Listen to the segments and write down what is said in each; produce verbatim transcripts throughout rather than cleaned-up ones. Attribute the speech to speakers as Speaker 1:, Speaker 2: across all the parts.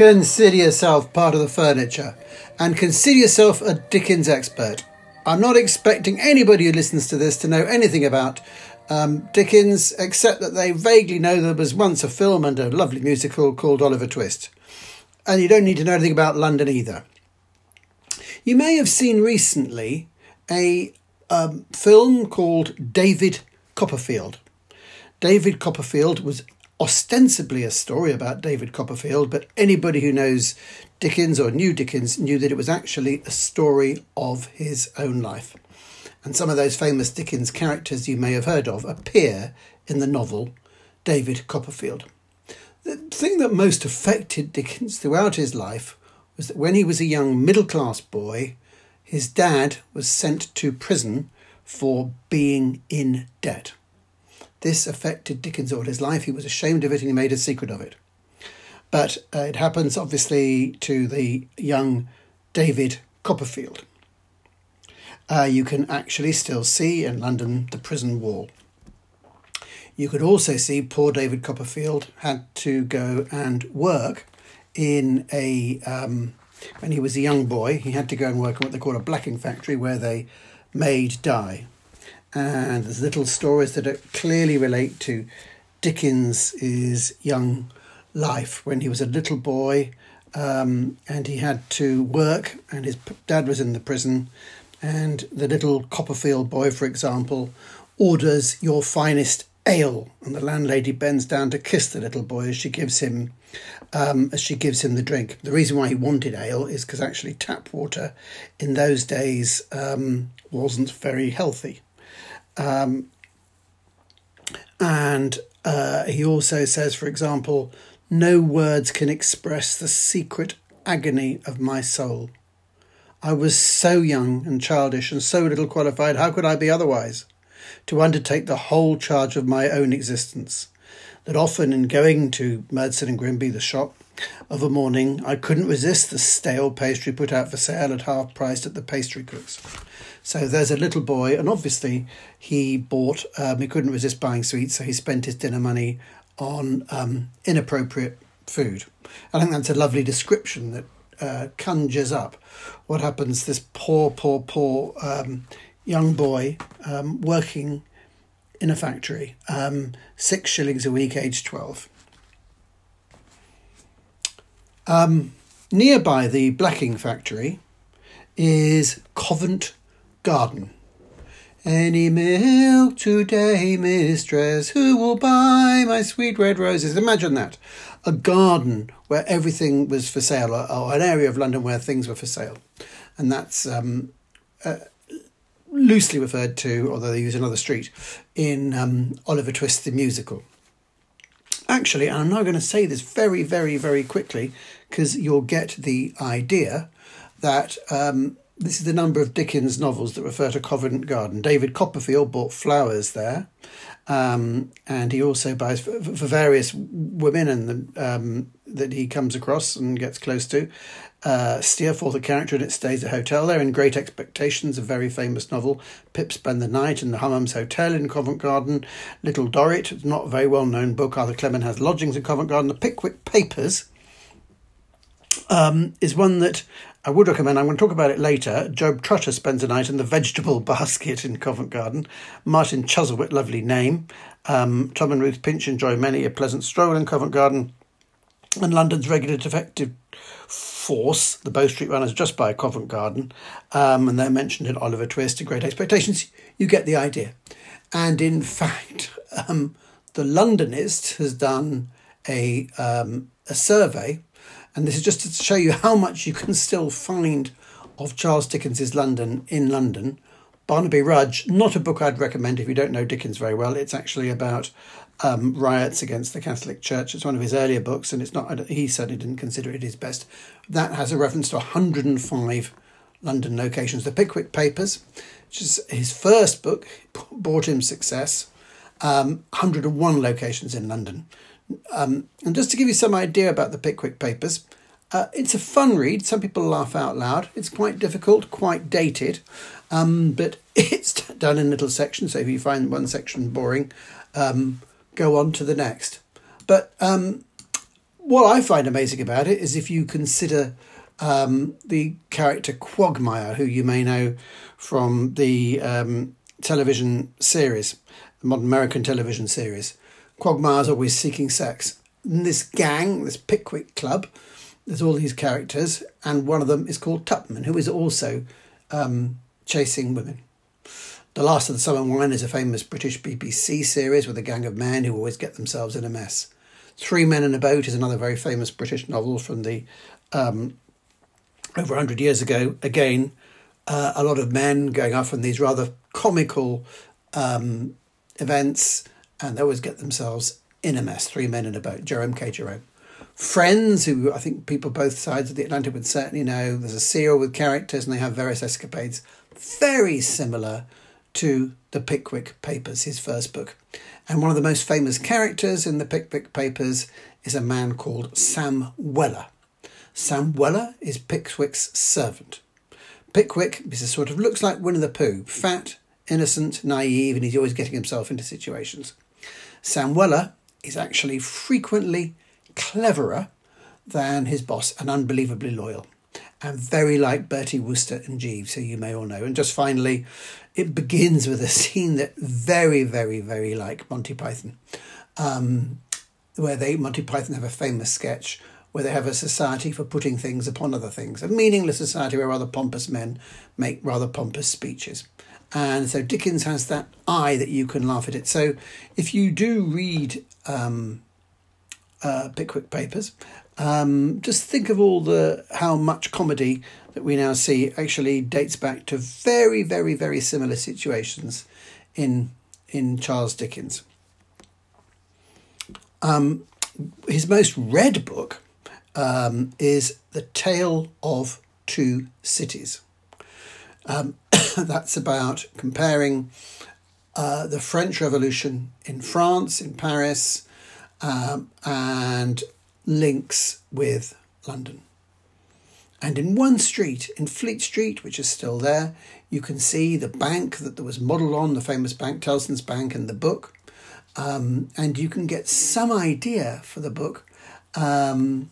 Speaker 1: Consider yourself part of the furniture and consider yourself a Dickens expert. I'm not expecting anybody who listens to this to know anything about um, Dickens, except that they vaguely know there was once a film and a lovely musical called Oliver Twist. And you don't need to know anything about London either. You may have seen recently a um, film called David Copperfield. David Copperfield was ostensibly a story about David Copperfield, but anybody who knows Dickens or knew Dickens knew that it was actually a story of his own life. And some of those famous Dickens characters you may have heard of appear in the novel David Copperfield. The thing that most affected Dickens throughout his life was that when he was a young middle-class boy, his dad was sent to prison for being in debt. This affected Dickens all his life. He was ashamed of it and he made a secret of it. But uh, it happens, obviously, to the young David Copperfield. Uh, you can actually still see in London the prison wall. You could also see poor David Copperfield had to go and work in a... Um, when he was a young boy, he had to go and work in what they call a blacking factory where they made dye. And there's little stories that clearly relate to Dickens's young life when he was a little boy um, and he had to work and his dad was in the prison, and the little Copperfield boy, for example, orders your finest ale, and the landlady bends down to kiss the little boy as she gives him um, as she gives him the drink. The reason why he wanted ale is because actually tap water in those days um, wasn't very healthy. Um, and uh, he also says, for example, no words can express the secret agony of my soul. I was so young and childish and so little qualified, how could I be otherwise, to undertake the whole charge of my own existence, that often in going to Murdstone and Grimby, the shop, of a morning, I couldn't resist the stale pastry put out for sale at half price at the pastry cook's. So there's a little boy, and obviously he bought, um, he couldn't resist buying sweets, so he spent his dinner money on um, inappropriate food. I think that's a lovely description that uh, conjures up what happens, this poor, poor, poor um, young boy um, working in a factory, um, six shillings a week, age twelve. Um, nearby the blacking factory is Covent Garden. Any milk today, mistress, who will buy my sweet red roses? Imagine that. A garden where everything was for sale, or, or an area of London where things were for sale. And that's um, uh, loosely referred to, although they use another street, in um, Oliver Twist the musical. Actually, and I'm now going to say this very, very, very quickly, because you'll get the idea that um, this is the number of Dickens novels that refer to Covent Garden. David Copperfield bought flowers there, um, and he also buys for, for various women and the, um, that he comes across and gets close to. Uh, Steerforth, a character in It Stays a Hotel there, in Great Expectations, a very famous novel. Pip Spend the Night in the Hummums Hotel in Covent Garden. Little Dorrit, not a very well-known book. Arthur Clement has lodgings in Covent Garden. The Pickwick Papers um, is one that I would recommend. I'm going to talk about it later. Job Trotter spends a night in the Vegetable Basket in Covent Garden. Martin Chuzzlewit, lovely name. Um, Tom and Ruth Pinch enjoy many a pleasant stroll in Covent Garden. And London's regular detective force, the Bow Street Runners, just by Covent Garden, um, and they're mentioned in Oliver Twist and Great Expectations. You get the idea. And in fact, um, the Londonist has done a um, a survey, and this is just to show you how much you can still find of Charles Dickens's London in London. Barnaby Rudge, not a book I'd recommend if you don't know Dickens very well. It's actually about um, riots against the Catholic Church. It's one of his earlier books, and it's not. He certainly didn't consider it his best. That has a reference to one hundred and five London locations. The Pickwick Papers, which is his first book, brought him success. Um, one hundred and one locations in London. Um, and just to give you some idea about the Pickwick Papers, uh, it's a fun read. Some people laugh out loud. It's quite difficult, quite dated, um, but it's done in little sections. So if you find one section boring, um, go on to the next. But um, what I find amazing about it is if you consider um, the character Quagmire, who you may know from the um, television series, the modern American television series. Quagmire's always seeking sex. In this gang, this Pickwick Club, there's all these characters, and one of them is called Tupman, who is also um, chasing women. The Last of the Summer Wine is a famous British B B C series with a gang of men who always get themselves in a mess. Three Men in a Boat is another very famous British novel from the um, over one hundred years ago. Again, uh, a lot of men going off on these rather comical um, events, and they always get themselves in a mess. Three Men in a Boat, Jerome K. Jerome. Friends, who I think people both sides of the Atlantic would certainly know. There's a serial with characters and they have various escapades. Very similar to the Pickwick Papers, his first book. And one of the most famous characters in the Pickwick Papers is a man called Sam Weller. Sam Weller is Pickwick's servant. Pickwick is a sort of, looks like Winnie the Pooh, fat, innocent, naive, and he's always getting himself into situations. Sam Weller is actually frequently cleverer than his boss and unbelievably loyal, and very like Bertie Wooster and Jeeves, who you may all know. And just finally, it begins with a scene that very, very, very like Monty Python, um, where they Monty Python have a famous sketch where they have a society for putting things upon other things, a meaningless society where rather pompous men make rather pompous speeches. And so Dickens has that eye that you can laugh at it. So if you do read um, uh, Pickwick Papers, um, just think of all the how much comedy that we now see actually dates back to very, very, very similar situations in in Charles Dickens. Um, his most read book um, is The Tale of Two Cities. Um, that's about comparing uh, the French Revolution in France, in Paris, um, and links with London. And in one street, in Fleet Street, which is still there, you can see the bank that there was modelled on, the famous bank, Tellson's Bank, in the book. Um, and you can get some idea for the book um,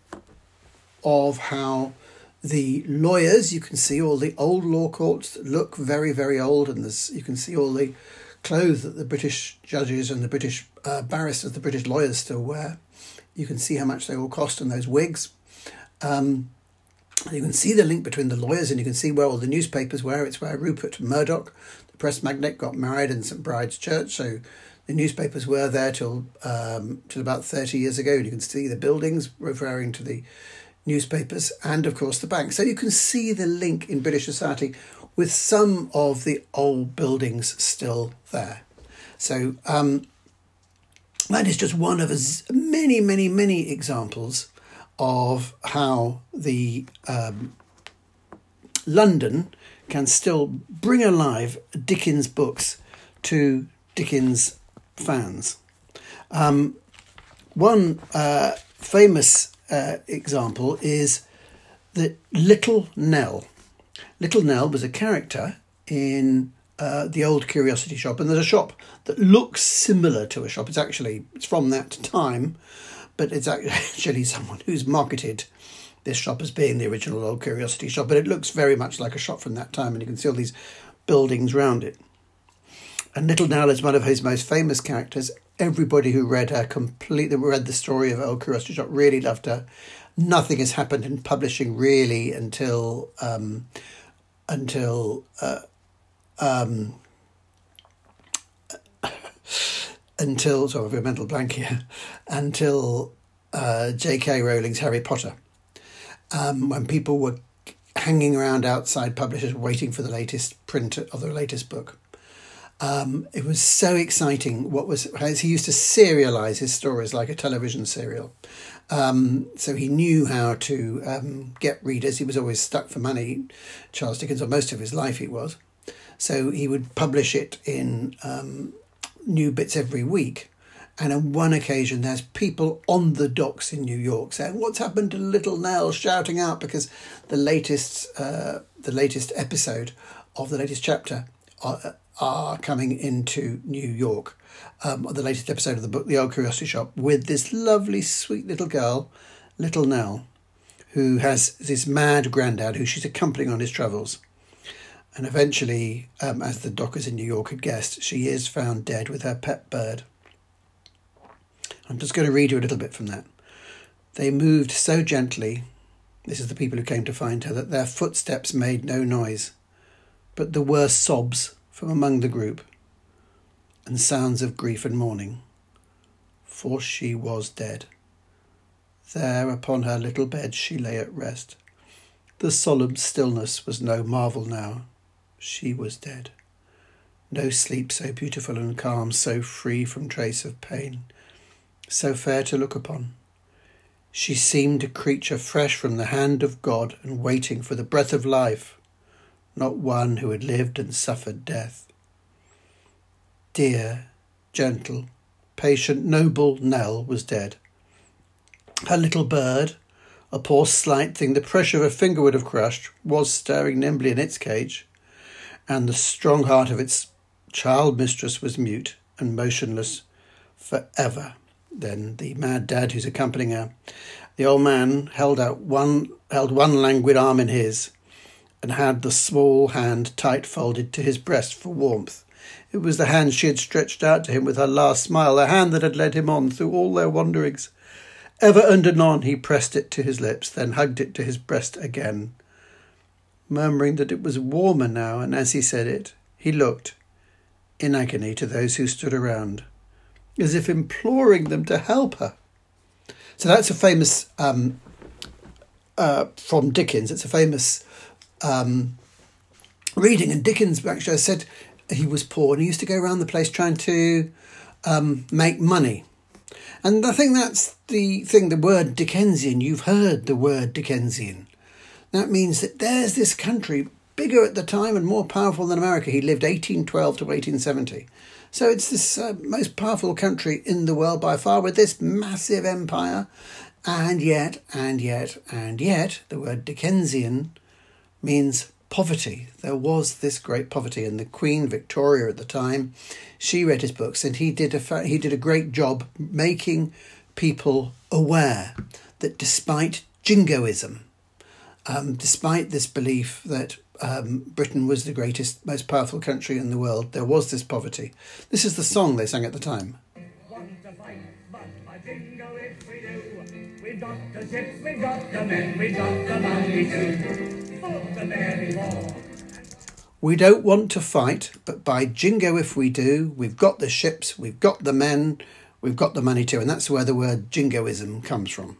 Speaker 1: of how the lawyers, you can see all the old law courts that look very, very old, and there's, you can see all the clothes that the British judges and the British uh, barristers, the British lawyers still wear. You can see how much they all cost and those wigs. Um, you can see the link between the lawyers, and you can see where all the newspapers were. It's where Rupert Murdoch, the press magnate, got married in St Bride's Church. So the newspapers were there till um, till about thirty years ago. And you can see the buildings referring to the newspapers and, of course, the bank. So you can see the link in British society with some of the old buildings still there. So um, that is just one of as many, many, many examples of how the um, London can still bring alive Dickens books to Dickens fans. Um, one uh, famous uh, example is that Little Nell. Little Nell was a character in uh, the old Curiosity Shop, and there's a shop that looks similar to a shop. It's actually it's from that time, but it's actually someone who's marketed this shop as being the original old Curiosity Shop, but it looks very much like a shop from that time, and you can see all these buildings round it. And Little Nell is one of his most famous characters. Everybody who read her, completely read the story of Old Curiosity Shop, really loved her. Nothing has happened in publishing really until um, until uh, um, until sorry, I have a mental blank here. Until uh, J K Rowling's Harry Potter, um, when people were hanging around outside publishers waiting for the latest print of the latest book. Um, it was so exciting. What was as he used to serialize his stories like a television serial, um, so he knew how to um, get readers. He was always stuck for money. Charles Dickens, or most of his life, he was. So he would publish it in um, new bits every week. And on one occasion, there's people on the docks in New York saying, "What's happened to Little Nell?" shouting out because the latest, uh, the latest episode of the latest chapter Uh, are coming into New York. Um, the latest episode of the book, The Old Curiosity Shop, with this lovely, sweet little girl, Little Nell, who has this mad granddad who she's accompanying on his travels. And eventually, um, as the dockers in New York had guessed, she is found dead with her pet bird. I'm just going to read you a little bit from that. They moved so gently, this is the people who came to find her, that their footsteps made no noise, but there were sobs from among the group, and sounds of grief and mourning, for she was dead. There upon her little bed she lay at rest. The solemn stillness was no marvel now. She was dead. No sleep so beautiful and calm, so free from trace of pain, so fair to look upon. She seemed a creature fresh from the hand of God and waiting for the breath of life, not one who had lived and suffered death. Dear, gentle, patient, noble Nell was dead. Her little bird, a poor slight thing the pressure of a finger would have crushed, was stirring nimbly in its cage, and the strong heart of its child mistress was mute and motionless for ever. Then the mad dad who's accompanying her, the old man held out one held one languid arm in his, and had the small hand tight folded to his breast for warmth. It was the hand she had stretched out to him with her last smile, the hand that had led him on through all their wanderings. Ever and anon he pressed it to his lips, then hugged it to his breast again, murmuring that it was warmer now, and as he said it, he looked, in agony, to those who stood around, as if imploring them to help her. So that's a famous, um, uh, from Dickens, it's a famous um, reading. And Dickens actually said he was poor and he used to go around the place trying to um, make money. And I think that's the thing, the word Dickensian, you've heard the word Dickensian. That means that there's this country, bigger at the time and more powerful than America. He lived eighteen twelve to eighteen seventy. So it's this uh, most powerful country in the world by far, with this massive empire. And yet, and yet, and yet, the word Dickensian means poverty. There was this great poverty, and the Queen Victoria at the time, she read his books, and he did a fa- he did a great job making people aware that despite jingoism, um, despite this belief that um, Britain was the greatest, most powerful country in the world, there was this poverty. This is the song they sang at the time.
Speaker 2: Want to fight, but by jingo if we do. We've got the ships, we've got the men, we've got the money too. For the merry war.
Speaker 1: We don't want to fight, but by jingo if we do. We've got the ships, we've got the men, we've got the money too. And that's where the word jingoism comes from.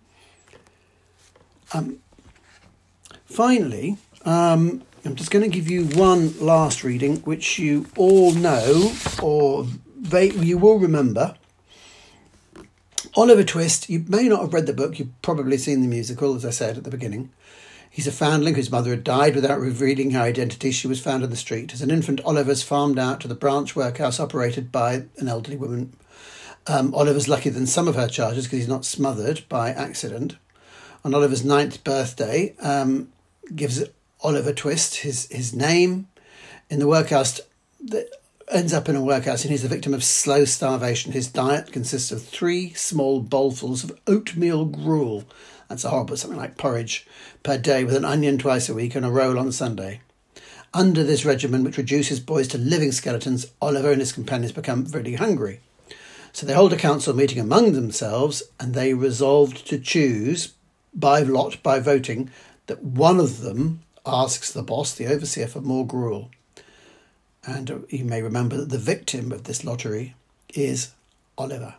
Speaker 1: Um, finally, um, I'm just going to give you one last reading, which you all know, or they, you will remember. Oliver Twist, you may not have read the book, you've probably seen the musical, as I said at the beginning. He's a foundling whose mother had died without revealing her identity. She was found in the street. As an infant, Oliver's farmed out to the branch workhouse operated by an elderly woman. Um, Oliver's luckier than some of her charges because he's not smothered by accident. On Oliver's ninth birthday, um, gives Oliver Twist his, his name in the workhouse. That ends up in a workhouse, and he's the victim of slow starvation. His diet consists of three small bowlfuls of oatmeal gruel. That's a horrible, something like porridge per day, with an onion twice a week and a roll on Sunday. Under this regimen, which reduces boys to living skeletons, Oliver and his companions become very hungry. So they hold a council meeting among themselves, and they resolved to choose, by lot, by voting, that one of them asks the boss, the overseer, for more gruel. And you may remember that the victim of this lottery is Oliver.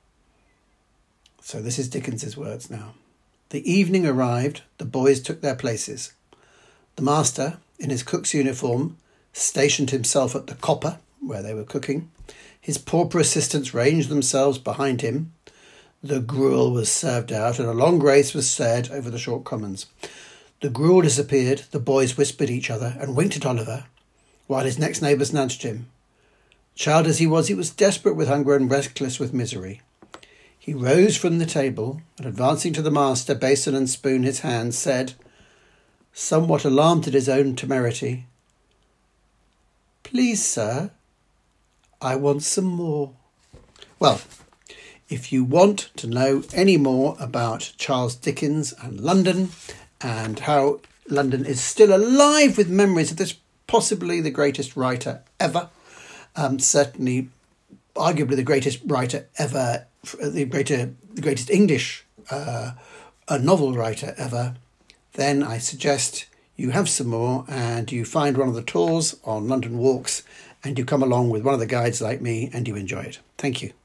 Speaker 1: So this is Dickens's words now. The evening arrived, the boys took their places. The master, in his cook's uniform, stationed himself at the copper, where they were cooking. His pauper assistants ranged themselves behind him. The gruel was served out, and a long grace was said over the short commons. The gruel disappeared, the boys whispered each other and winked at Oliver, while his next neighbours nudged him. Child as he was, he was desperate with hunger and reckless with misery. He rose from the table and, advancing to the master, basin and spoon in his hand, said, somewhat alarmed at his own temerity, Please, sir, I want some more. Well, if you want to know any more about Charles Dickens and London and how London is still alive with memories of this possibly the greatest writer ever, um, certainly arguably the greatest writer ever, the greater, the greatest English uh, a novel writer ever, then I suggest you have some more and you find one of the tours on London Walks and you come along with one of the guides like me and you enjoy it. Thank you.